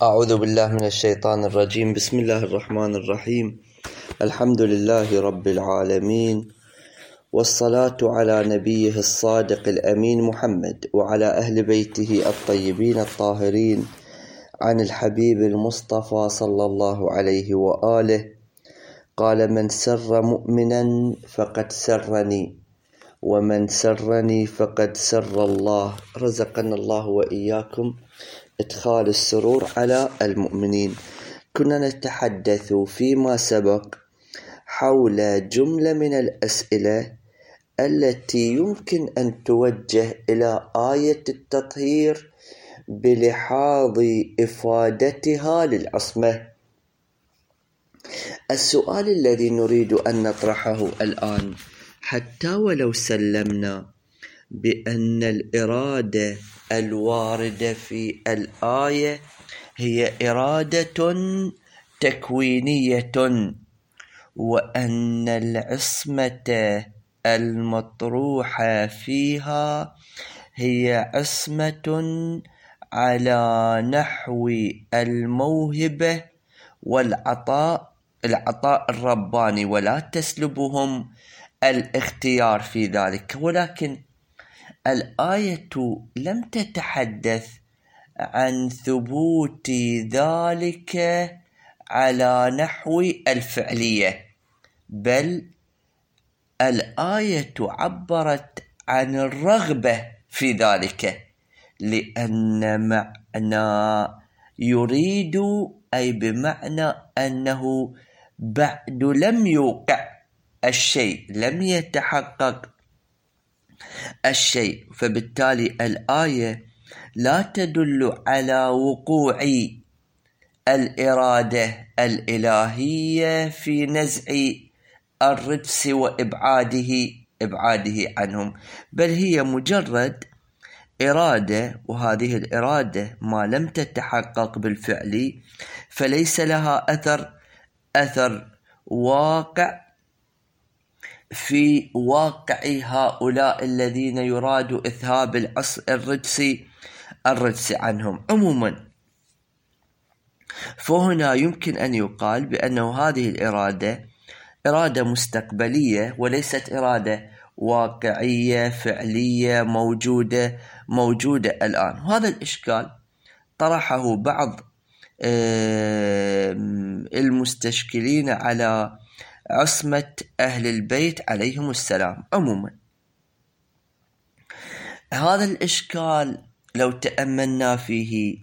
أعوذ بالله من الشيطان الرجيم. بسم الله الرحمن الرحيم. الحمد لله رب العالمين، والصلاة على نبيه الصادق الأمين محمد وعلى أهل بيته الطيبين الطاهرين، عن الحبيب المصطفى صلى الله عليه وآله قال: من سر مؤمنا فقد سرني، ومن سرني فقد سر الله. رزقنا الله وإياكم إدخال السرور على المؤمنين. كنا نتحدث فيما سبق حول جملة من الأسئلة التي يمكن أن توجه إلى آية التطهير بلحاظ إفادتها للعصمة. السؤال الذي نريد أن نطرحه الآن، حتى ولو سلمنا بأن الإرادة الواردة في الآية هي إرادة تكوينية، وأن العصمة المطروحة فيها هي عصمة على نحو الموهبة والعطاء الرباني، ولا تسلبهم الاختيار في ذلك. ولكن الآية لم تتحدث عن ثبوت ذلك على نحو الفعلية، بل الآية عبرت عن الرغبة في ذلك، لأن معنى يريد أي بمعنى أنه بعد لم يوقع الشيء، لم يتحقق الشيء، فبالتالي الآية لا تدل على وقوع الإرادة الإلهية في نزع الرجس وإبعاده عنهم، بل هي مجرد إرادة، وهذه الإرادة ما لم تتحقق بالفعل فليس لها أثر واقع في واقع هؤلاء الذين يراد إذهاب الرجس عنهم عموما. فهنا يمكن أن يقال بأنه هذه الإرادة إرادة مستقبلية، وليست إرادة واقعية فعلية موجودة الآن. وهذا الإشكال طرحه بعض المستشكلين على عصمة أهل البيت عليهم السلام. عموما هذا الإشكال لو تأملنا فيه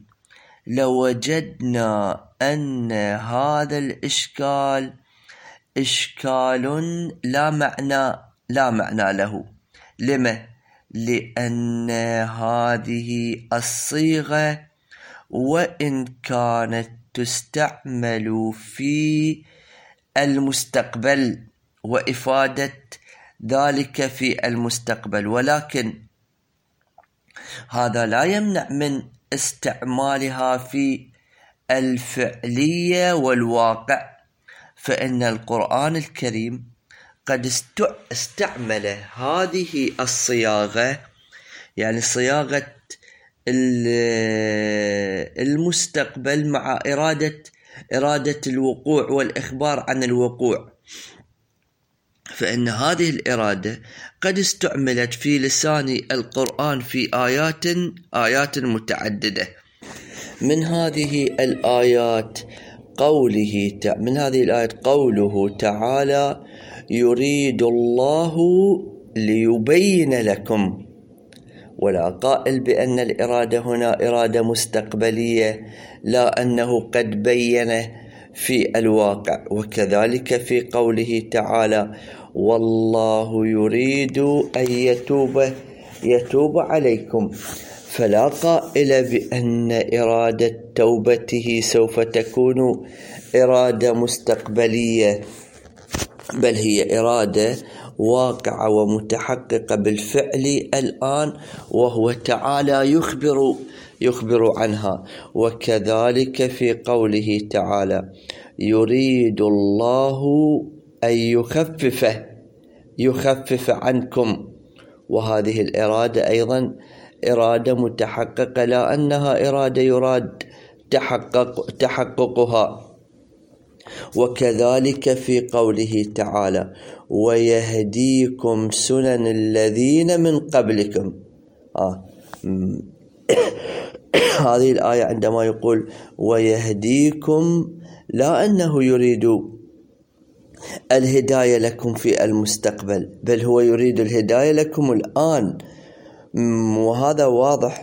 لوجدنا أن هذا الإشكال إشكال لا معنى له. لما؟ لأن هذه الصيغة وإن كانت تستعمل في المستقبل وإفادة ذلك في المستقبل، ولكن هذا لا يمنع من استعمالها في الفعلية والواقع. فإن القرآن الكريم قد استعمل هذه الصياغة، يعني صياغة المستقبل مع إرادة الوقوع والإخبار عن الوقوع. فإن هذه الإرادة قد استعملت في لسان القرآن في آيات متعددة. من هذه الآيات قوله تعالى: يريد الله ليبين لكم. ولا قائل بأن الإرادة هنا إرادة مستقبلية، لا أنه قد بين في الواقع. وكذلك في قوله تعالى: والله يريد أن يتوب عليكم. فلا قائل بأن إرادة توبته سوف تكون إرادة مستقبلية، بل هي إرادة واقعة ومتحققة بالفعل الآن، وهو تعالى يخبر عنها. وكذلك في قوله تعالى: يريد الله أن يخفف عنكم. وهذه الإرادة أيضا إرادة متحققة، لا أنها إرادة يراد تحققها. وكذلك في قوله تعالى ويهديكم سنن الذين من قبلكم. هذه الآية عندما يقول ويهديكم لا أنه يريد الهداية لكم في المستقبل، بل هو يريد الهداية لكم الآن. وهذا واضح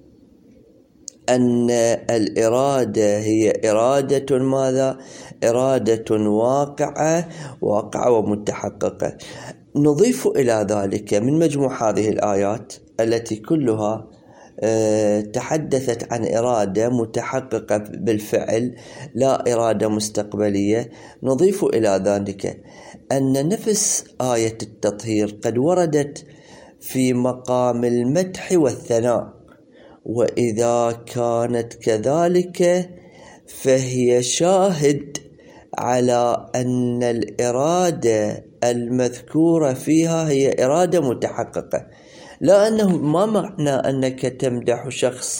أن الإرادة هي إرادة ماذا؟ إرادة واقعة ومتحققة. نضيف إلى ذلك من مجموع هذه الآيات التي كلها تحدثت عن إرادة متحققة بالفعل لا إرادة مستقبلية، نضيف إلى ذلك أن نفس آية التطهير قد وردت في مقام المدح والثناء، وإذا كانت كذلك فهي شاهد على أن الإرادة المذكورة فيها هي إرادة متحققة. لا أنه ما معنى أنك تمدح شخص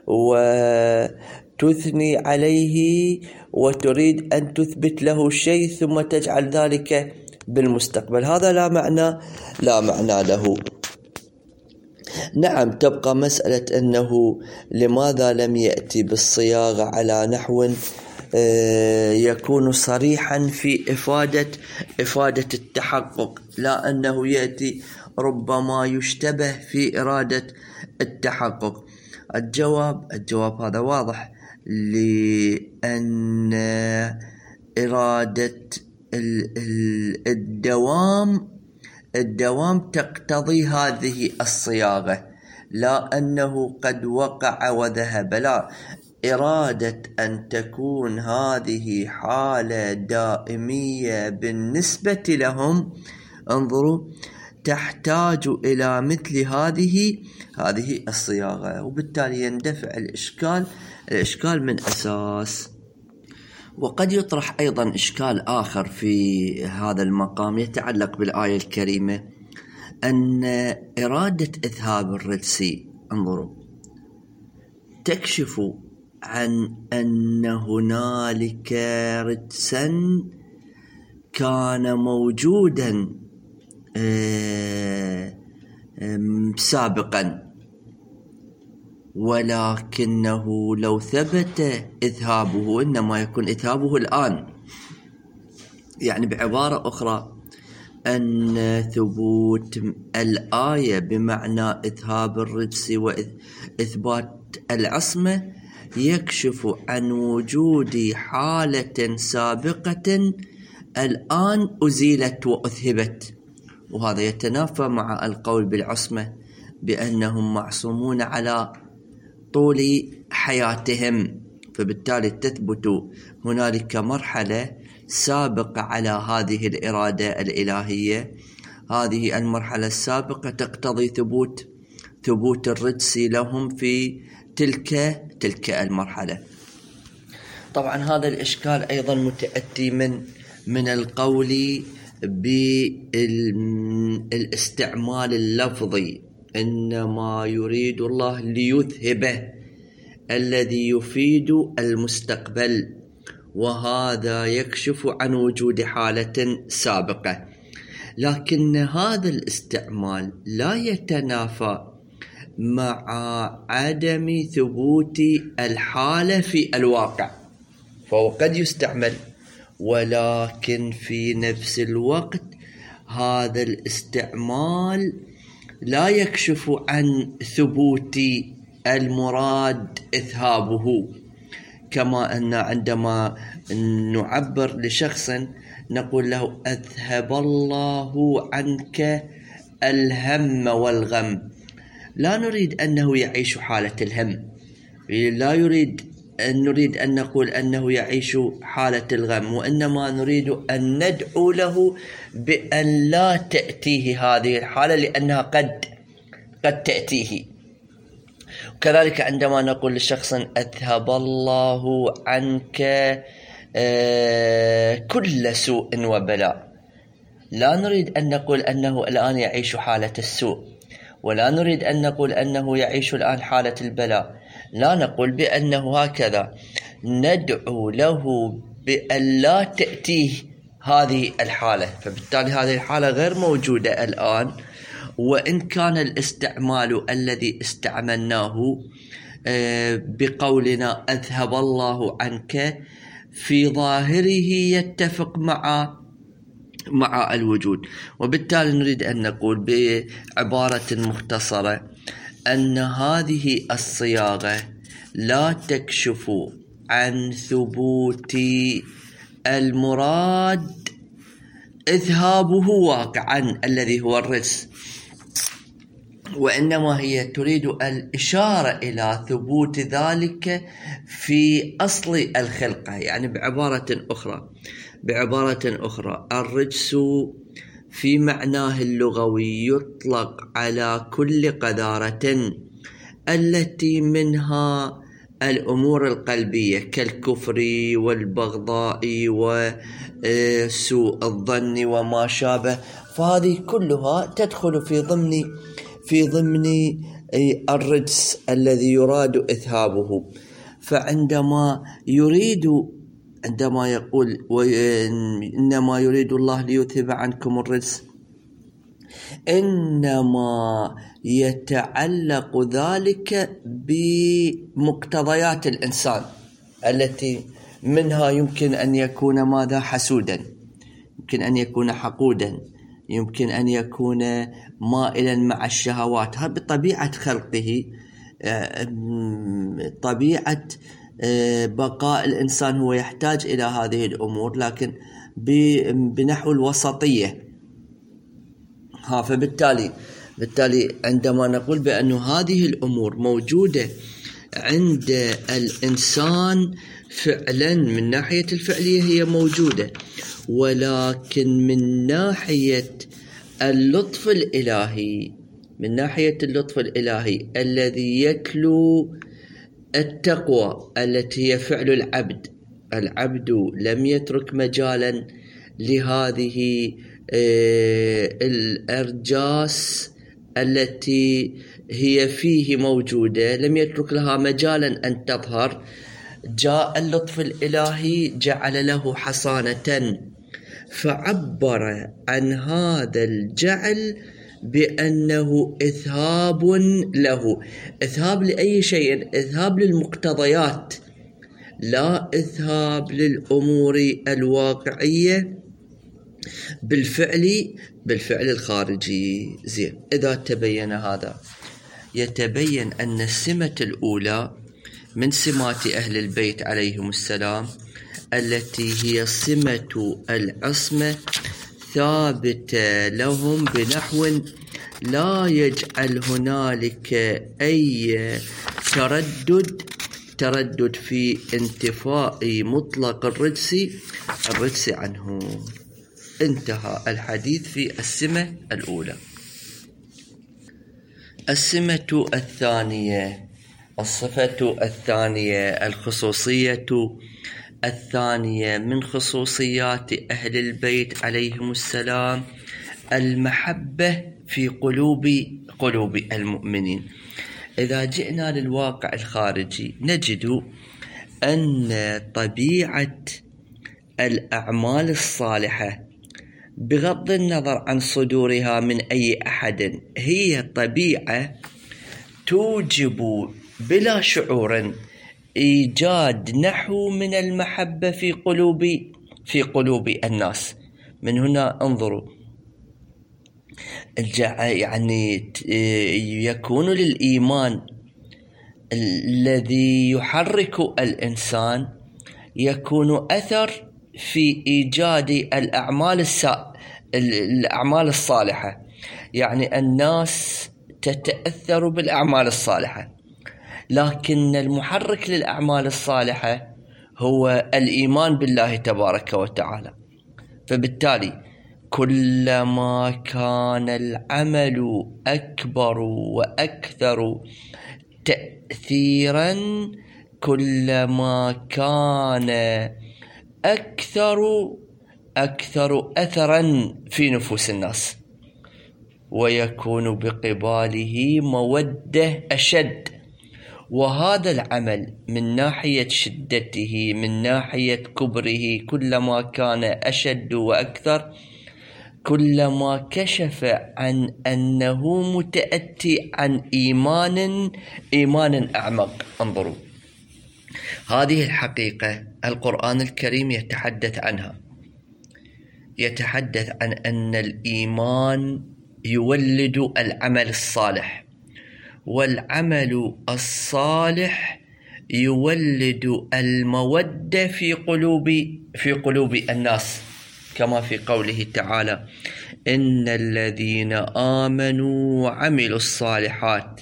وتثني عليه وتريد أن تثبت له شيء ثم تجعل ذلك بالمستقبل، هذا لا معنى له. نعم، تبقى مسألة أنه لماذا لم يأتي بالصياغة على نحو يكون صريحا في إفادة التحقق، لا أنه يأتي ربما يشتبه في إرادة التحقق. الجواب هذا واضح، لأن إرادة الدوام تقتضي هذه الصياغة، لا أنه قد وقع وذهب، لا، إرادة أن تكون هذه حالة دائمية بالنسبة لهم، انظروا، تحتاج إلى مثل هذه الصياغة، وبالتالي يندفع الإشكال من أساس. وقد يطرح أيضا إشكال آخر في هذا المقام يتعلق بالآية الكريمة، أن إرادة إذهاب الرجس، انظروا، تكشف عن أن هنالك رجسا كان موجودا سابقا، ولكنه لو ثبت إذهابه إنما يكون إذهابه الآن. يعني بعبارة أخرى، أن ثبوت الآية بمعنى إذهاب الرجس وإثبات العصمة يكشف عن وجود حالة سابقة الآن أزيلت وأذهبت، وهذا يتنافى مع القول بالعصمة بأنهم معصومون على طول حياتهم، فبالتالي تثبت هنالك مرحلة سابقة على هذه الإرادة الإلهية. هذه المرحلة السابقة تقتضي ثبوت الرجس لهم في تلك المرحلة. طبعا هذا الإشكال أيضا متأتي من القول بالاستعمال اللفظي، إنما يريد الله ليذهبه، الذي يفيد المستقبل، وهذا يكشف عن وجود حالة سابقة. لكن هذا الاستعمال لا يتنافى مع عدم ثبوت الحالة في الواقع، فهو قد يستعمل، ولكن في نفس الوقت هذا الاستعمال لا يكشف عن ثبوت المراد إذهابه. كما أن عندما نعبر لشخص نقول له أذهب الله عنك الهم والغم، لا نريد أنه يعيش حالة الهم، لا نريد أن نقول أنه يعيش حالة الغم، وإنما نريد أن ندعو له بأن لا تأتيه هذه الحالة لأنها قد تأتيه. كذلك عندما نقول لشخص أذهب الله عنك كل سوء وبلاء، لا نريد أن نقول أنه الآن يعيش حالة السوء، ولا نريد أن نقول أنه يعيش الآن حالة البلاء، لا نقول بأنه هكذا، ندعو له بأن لا تأتيه هذه الحالة. فبالتالي هذه الحالة غير موجودة الآن، وإن كان الاستعمال الذي استعملناه بقولنا أذهب الله عنك في ظاهره يتفق مع الوجود. وبالتالي نريد أن نقول بعبارة مختصرة أن هذه الصياغة لا تكشف عن ثبوت المراد إذهابه واقعا الذي هو الرجس، وإنما هي تريد الإشارة إلى ثبوت ذلك في أصل الخلقة. يعني بعبارة أخرى الرجس في معناه اللغوي يطلق على كل قذارة التي منها الأمور القلبية كالكفر والبغضاء وسوء الظن وما شابه، فهذه كلها تدخل في ضمن الرجس الذي يراد إذهابه. فعندما يقول إنما يريد الله ليذهب عنكم الرجس، إنما يتعلق ذلك بمقتضيات الإنسان التي منها يمكن أن يكون ماذا؟ حسودا، يمكن أن يكون حقودا، يمكن أن يكون مائلا مع الشهوات. هذا بطبيعة خلقه، طبيعة بقاء الإنسان هو يحتاج إلى هذه الأمور، لكن بنحو الوسطية. فبالتالي عندما نقول بأن هذه الأمور موجودة عند الإنسان فعلا من ناحية الفعلية هي موجودة، ولكن من ناحية اللطف الإلهي الذي يتلو التقوى التي هي فعل العبد لم يترك مجالا لهذه الأرجاس التي هي فيه موجودة، لم يترك لها مجالا أن تظهر. جاء اللطف الإلهي جعل له حصانة، فعبر عن هذا الجعل بأنه إذهاب له. إذهاب لأي شيء؟ إذهاب للمقتضيات، لا إذهاب للأمور الواقعية بالفعل الخارجي. زين، إذا تبين هذا يتبين أن السمة الأولى من سمات أهل البيت عليهم السلام التي هي صمة العصمة ثابتة لهم بنحو لا يجعل هنالك أي تردد في انتفاء مطلق الرجس عنه. انتهى الحديث في السمة الأولى. السمة الثانية، الصفة الثانية، الخصوصية الثانية من خصوصيات أهل البيت عليهم السلام المحبة في قلوب المؤمنين. إذا جئنا للواقع الخارجي نجد أن طبيعة الأعمال الصالحة بغض النظر عن صدورها من أي أحد هي طبيعة توجب بلا شعور إيجاد نحو من المحبة في قلوب الناس. من هنا انظروا، يعني يكون للإيمان الذي يحرك الإنسان يكون أثر في إيجاد الأعمال الصالحة. يعني الناس تتأثر بالأعمال الصالحة، لكن المحرك للأعمال الصالحة هو الإيمان بالله تبارك وتعالى. فبالتالي كلما كان العمل أكبر وأكثر تأثيرا كلما كان أكثر أثرا في نفوس الناس، ويكون بقباله مودة أشد، وهذا العمل من ناحية شدته، من ناحية كبره، كلما كان أشد وأكثر كلما كشف عن أنه متأتي عن إيمان أعمق. انظروا، هذه الحقيقة القرآن الكريم يتحدث عنها، يتحدث عن أن الإيمان يولد العمل الصالح، والعمل الصالح يولد المودة في قلوب الناس، كما في قوله تعالى: إن الذين آمنوا وعملوا الصالحات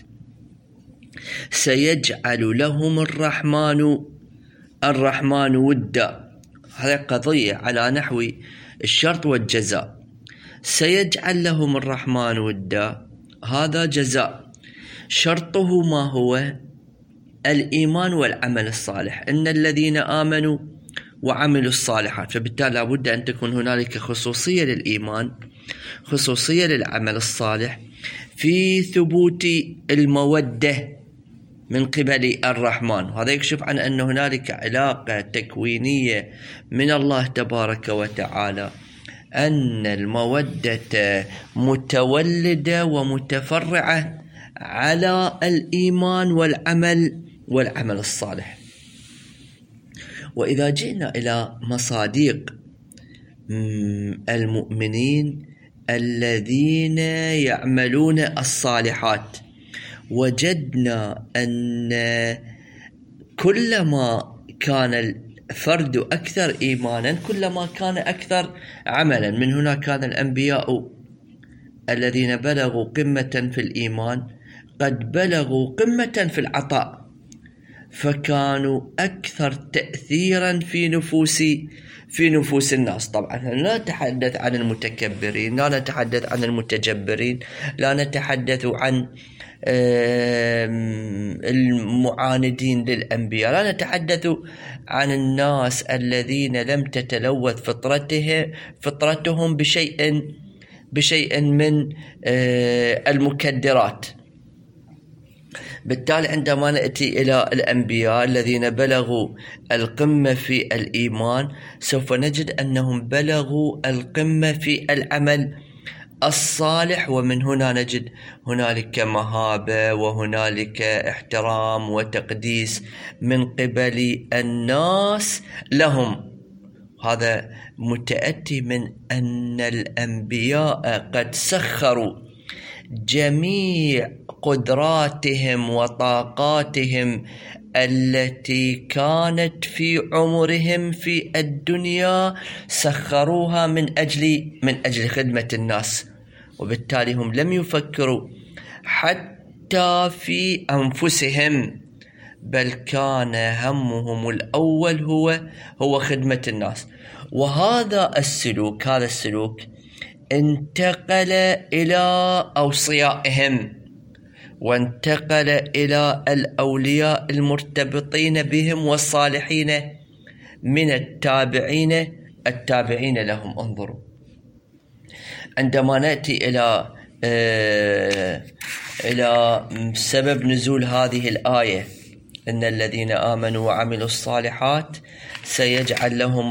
سيجعل لهم الرحمن ودا. هذه قضية على نحو الشرط والجزاء. سيجعل لهم الرحمن ودا، هذا جزاء، شرطه ما هو؟ الإيمان والعمل الصالح. إن الذين آمنوا وعملوا الصالحات، فبالتالي لابد أن تكون هنالك خصوصية للإيمان، خصوصية للعمل الصالح في ثبوت المودة من قبل الرحمن. هذا يكشف عن أن هنالك علاقة تكوينية من الله تبارك وتعالى، أن المودة متولدة ومتفرعة على الإيمان والعمل الصالح. وإذا جئنا إلى مصادق المؤمنين الذين يعملون الصالحات، وجدنا أن كلما كان الفرد أكثر إيمانا كلما كان أكثر عملا. من هنا كان الأنبياء الذين بلغوا قمة في الإيمان قد بلغوا قمة في العطاء، فكانوا أكثر تأثيرا في نفوس الناس. طبعا لا نتحدث عن المتكبرين، لا نتحدث عن المتجبرين، لا نتحدث عن المعاندين للأنبياء، لا نتحدث عن الناس الذين لم تتلوث فطرتهم بشيء من المكدرات. بالتالي عندما نأتي إلى الأنبياء الذين بلغوا القمة في الإيمان، سوف نجد أنهم بلغوا القمة في العمل الصالح، ومن هنا نجد هنالك مهابة وهنالك احترام وتقديس من قبل الناس لهم. هذا متأتي من أن الأنبياء قد سخروا جميع قدراتهم وطاقاتهم التي كانت في عمرهم في الدنيا، سخروها من أجل خدمة الناس. وبالتالي هم لم يفكروا حتى في أنفسهم، بل كان همهم الأول هو خدمة الناس. وهذا السلوك انتقل إلى أوصيائهم، وانتقل إلى الأولياء المرتبطين بهم والصالحين من التابعين لهم. انظروا، عندما نأتي إلى سبب نزول هذه الآية: إن الذين آمنوا وعملوا الصالحات سيجعل لهم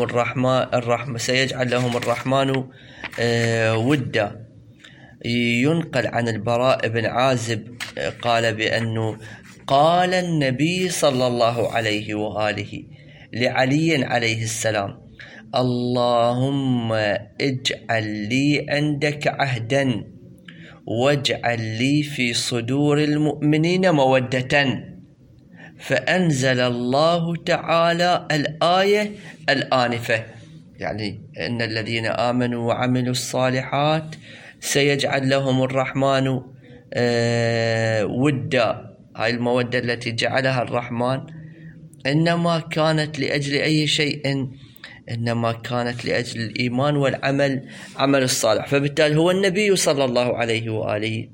الرحمن ودا. ينقل عن البراء بن عازب قال بأنه قال النبي صلى الله عليه وآله لعلي عليه السلام: اللهم اجعل لي عندك عهدا واجعل لي في صدور المؤمنين مودة. فأنزل الله تعالى الآية الآنفة، يعني إن الذين آمنوا وعملوا الصالحات سيجعل لهم الرحمن ودا. هاي المودة التي جعلها الرحمن إنما كانت لأجل أي شيء؟ إنما كانت لأجل الإيمان عمل الصالح. فبالتالي هو النبي صلى الله عليه وآله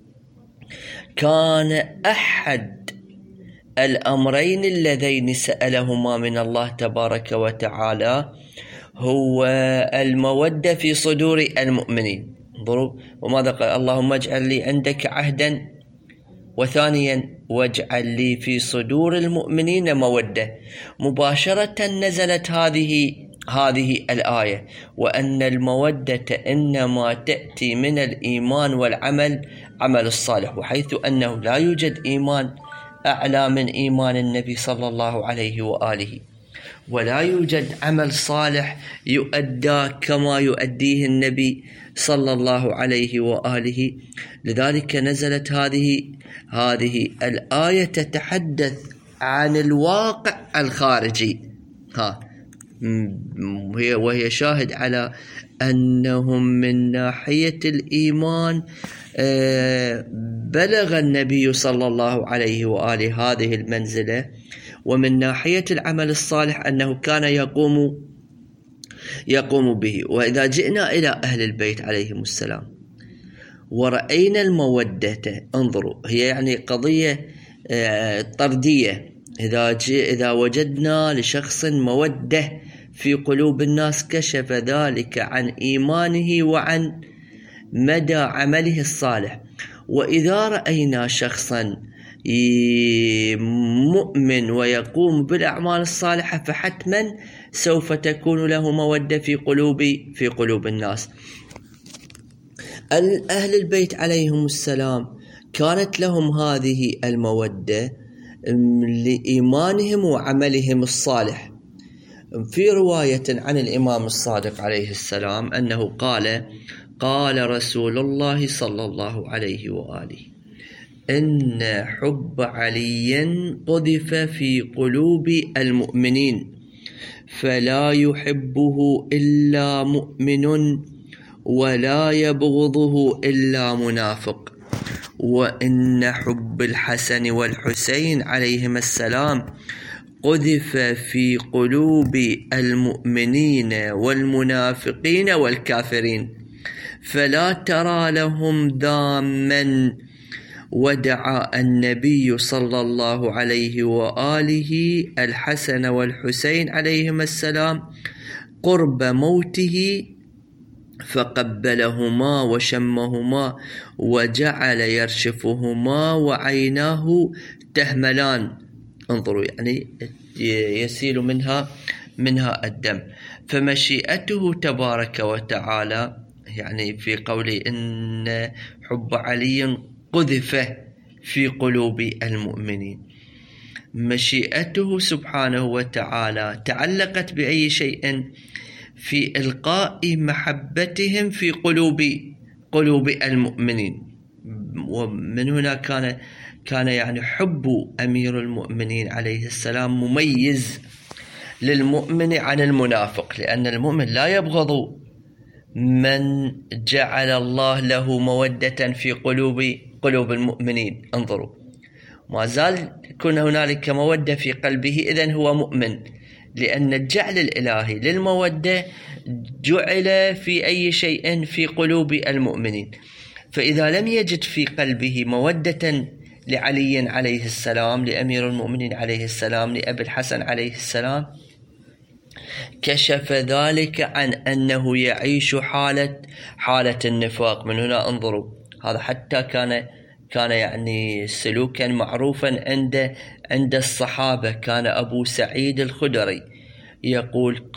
كان أحد الأمرين اللذين سألهما من الله تبارك وتعالى هو المودة في صدور المؤمنين. انظروا، وماذا قال؟ اللهم اجعل لي عندك عهدا وثانيا واجعل لي في صدور المؤمنين مودة. مباشرة نزلت هذه الآية، وأن المودة إنما تأتي من الإيمان والعمل عمل الصالح، وحيث أنه لا يوجد إيمان أعلى من إيمان النبي صلى الله عليه وآله، ولا يوجد عمل صالح يؤدى كما يؤديه النبي صلى الله عليه وآله. لذلك نزلت هذه الآية تتحدث عن الواقع الخارجي، وهي شاهد على أنهم من ناحية الإيمان بلغ النبي صلى الله عليه وآله هذه المنزلة، ومن ناحية العمل الصالح أنه كان يقوم به. وإذا جئنا إلى أهل البيت عليهم السلام ورأينا المودة، انظروا، هي يعني قضية طردية. إذا وجدنا لشخص مودة في قلوب الناس كشف ذلك عن إيمانه وعن مدى عمله الصالح. وإذا رأينا شخصا مؤمن ويقوم بالأعمال الصالحة فحتما سوف تكون له مودة في قلوب الناس. أهل البيت عليهم السلام كانت لهم هذه المودة لإيمانهم وعملهم الصالح. في رواية عن الإمام الصادق عليه السلام أنه قال رسول الله صلى الله عليه وآله: إن حب علي قذف في قلوب المؤمنين فلا يحبه إلا مؤمن ولا يبغضه إلا منافق، وإن حب الحسن والحسين عليهما السلام قذف في قلوب المؤمنين والمنافقين والكافرين فلا ترى لهم ذاما. ودعا النبي صلى الله عليه وآله الحسن والحسين عليهما السلام قرب موته فقبلهما وشمهما وجعل يرشفهما وعيناه تهملان. انظروا، يعني يسيل منها الدم. فمشيئته تبارك وتعالى، يعني في قوله إن حب علي قذف في قلوب المؤمنين، مشيئته سبحانه وتعالى تعلقت بأي شيء؟ في إلقاء محبتهم في قلوب المؤمنين. ومن هنا كان يعني حب أمير المؤمنين عليه السلام مميز للمؤمن عن المنافق، لأن المؤمن لا يبغض من جعل الله له مودة في قلوب المؤمنين. انظروا، ما زال يكون هنالك مودة في قلبه، إذن هو مؤمن، لأن الجعل الإلهي للمودة جعل في أي شيء في قلوب المؤمنين. فإذا لم يجد في قلبه مودة لعلي عليه السلام، لأمير المؤمنين عليه السلام، لأبي الحسن عليه السلام، كشف ذلك عن أنه يعيش حالة النفاق. من هنا انظروا، هذا حتى كان يعني سلوكا معروفا عند الصحابة. كان أبو سعيد الخدري يقول: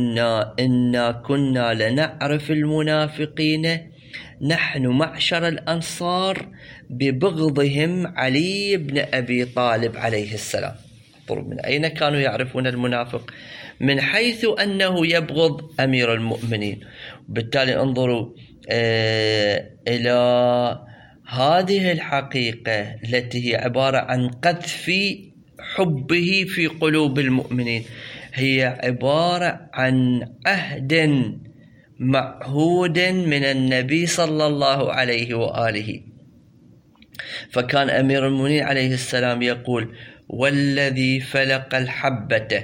كنا لنعرف المنافقين نحن معشر الأنصار ببغضهم علي بن أبي طالب عليه السلام. من أين كانوا يعرفون المنافق؟ من حيث أنه يبغض أمير المؤمنين. بالتالي انظروا إلى هذه الحقيقة التي هي عبارة عن قذف حبه في قلوب المؤمنين، هي عبارة عن عهد معهود من النبي صلى الله عليه وآله. فكان أمير المؤمنين عليه السلام يقول: والذي فلق الحبة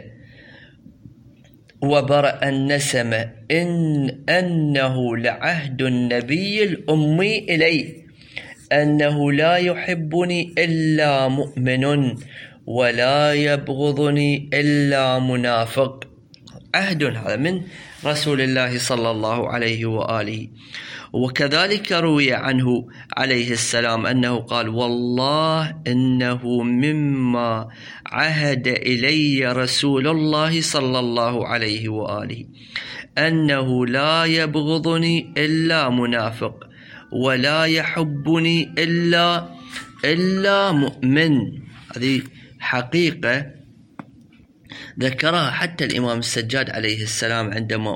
وبرأ النسمة أنه لعهد النبي الأمي إلي أنه لا يحبني إلا مؤمن ولا يبغضني إلا منافق. عهد هذا من رسول الله صلى الله عليه وآله. وكذلك روي عنه عليه السلام أنه قال: والله إنه مما عهد إلي رسول الله صلى الله عليه وآله أنه لا يبغضني إلا منافق ولا يحبني إلا مؤمن. هذه حقيقة ذكرها حتى الإمام السجاد عليه السلام عندما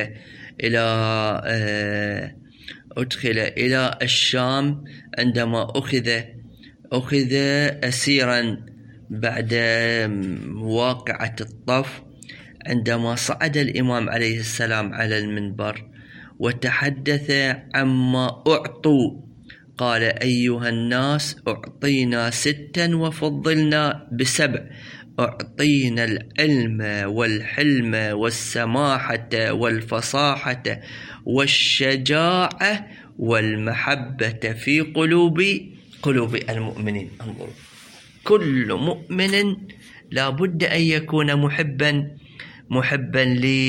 أدخل إلى الشام، عندما أخذ أسيرا بعد واقعة الطف. عندما صعد الإمام عليه السلام على المنبر وتحدث عما أعطوا، قال: أيها الناس، أعطينا 6 وفضلنا ب7، أعطينا العلم والحلم والسماحة والفصاحة والشجاعة والمحبة في قلوب المؤمنين. انظروا، كل مؤمن لا بد أن يكون محبا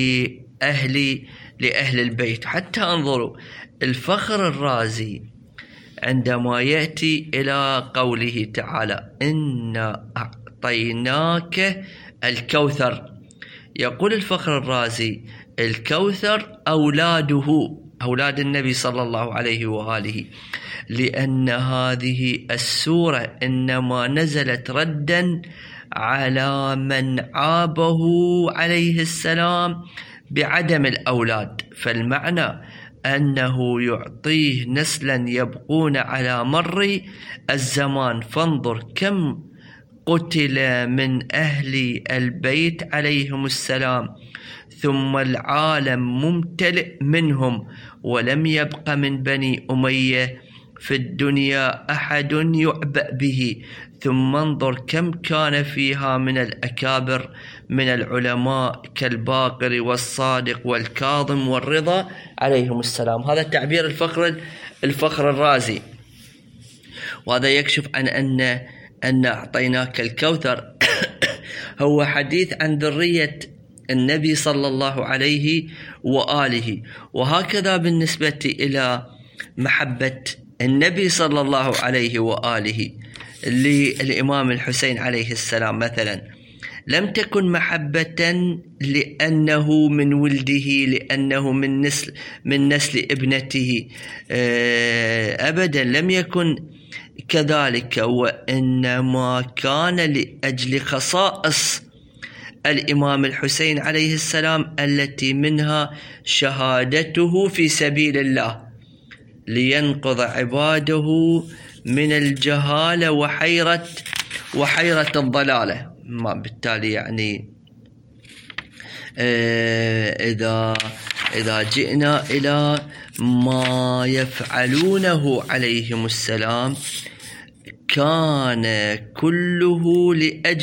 لأهل البيت. حتى انظروا الفخر الرازي عندما يأتي إلى قوله تعالى: إنا أعطيناك الكوثر، يقول الفخر الرازي: الكوثر أولاد النبي صلى الله عليه وآله، لأن هذه السورة إنما نزلت ردا على من عابه عليه السلام بعدم الأولاد، فالمعنى أنه يعطيه نسلا يبقون على مر الزمان. فانظر كم قتل من أهل البيت عليهم السلام، ثم العالم ممتلئ منهم، ولم يبق من بني أمية في الدنيا أحد يعبأ به. ثم انظر كم كان فيها من الأكابر من العلماء كالباقر والصادق والكاظم والرضا عليهم السلام. هذا تعبير الفخر الرازي، وهذا يكشف عن أن أعطيناك الكوثر هو حديث عن ذرية النبي صلى الله عليه وآله. وهكذا بالنسبة إلى محبة النبي صلى الله عليه وآله للإمام الحسين عليه السلام مثلا، لم تكن محبة لأنه من ولده، لأنه من نسل ابنته، أبدا لم يكن كذلك، وإنما كان لأجل خصائص الإمام الحسين عليه السلام التي منها شهادته في سبيل الله لينقذ عباده من الجهالة وحيرة الضلالة. ما بالتالي يعني إذا جئنا إلى ما يفعلونه عليهم السلام كان كله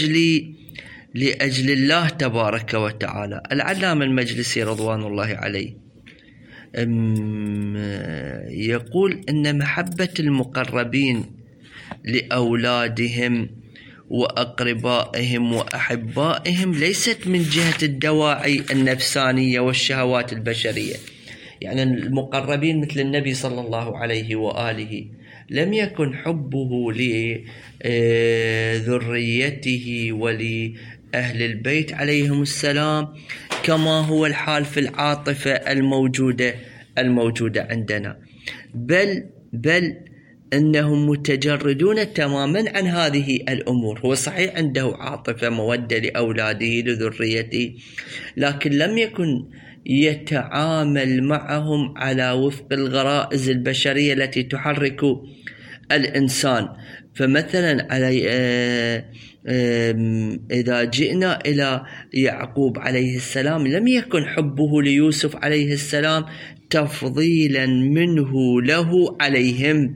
لأجل الله تبارك وتعالى. العلامة المجلسي رضوان الله عليه يقول إن محبة المقربين لأولادهم وأقربائهم وأحبائهم ليست من جهة الدواعي النفسانية والشهوات البشرية. يعني المقربين مثل النبي صلى الله عليه وآله لم يكن حبه لذريته ولأهل البيت عليهم السلام كما هو الحال في العاطفة الموجودة عندنا، بل أنهم متجردون تماما عن هذه الأمور. هو صحيح عنده عاطفة مودة لأولاده لذريته، لكن لم يكن يتعامل معهم على وفق الغرائز البشرية التي تحرك الإنسان. فمثلا إذا جئنا إلى يعقوب عليه السلام لم يكن حبه ليوسف عليه السلام تفضيلا منه له عليهم،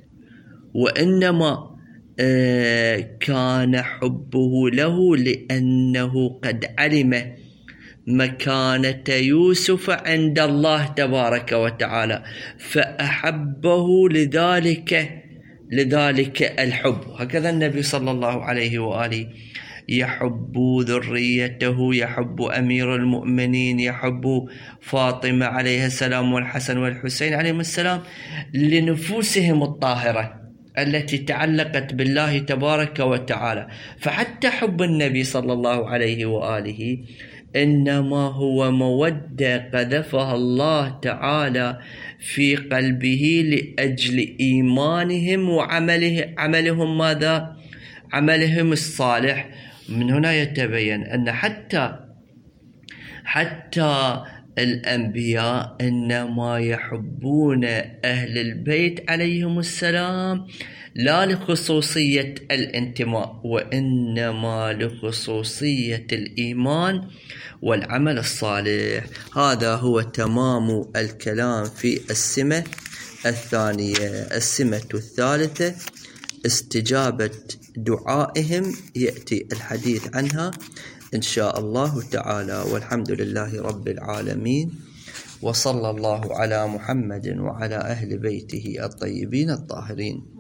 وإنما كان حبه له لأنه قد علم مكانة يوسف عند الله تبارك وتعالى فأحبه لذلك الحب. هكذا النبي صلى الله عليه وآله يحب ذريته، يحب أمير المؤمنين، يحب فاطمة عليها السلام والحسن والحسين عليهم السلام، لنفوسهم الطاهرة التي تعلقت بالله تبارك وتعالى. فحتى حب النبي صلى الله عليه وآله إنما هو مودة قذفها الله تعالى في قلبه لأجل إيمانهم وعملهم ماذا؟ عملهم الصالح. من هنا يتبين أن حتى الأنبياء إنما يحبون أهل البيت عليهم السلام لا لخصوصية الانتماء، وإنما لخصوصية الإيمان والعمل الصالح. هذا هو تمام الكلام في السمة الثانية. السمة الثالثة استجابة دعائهم، يأتي الحديث عنها إن شاء الله تعالى. والحمد لله رب العالمين، وصلى الله على محمد وعلى أهل بيته الطيبين الطاهرين.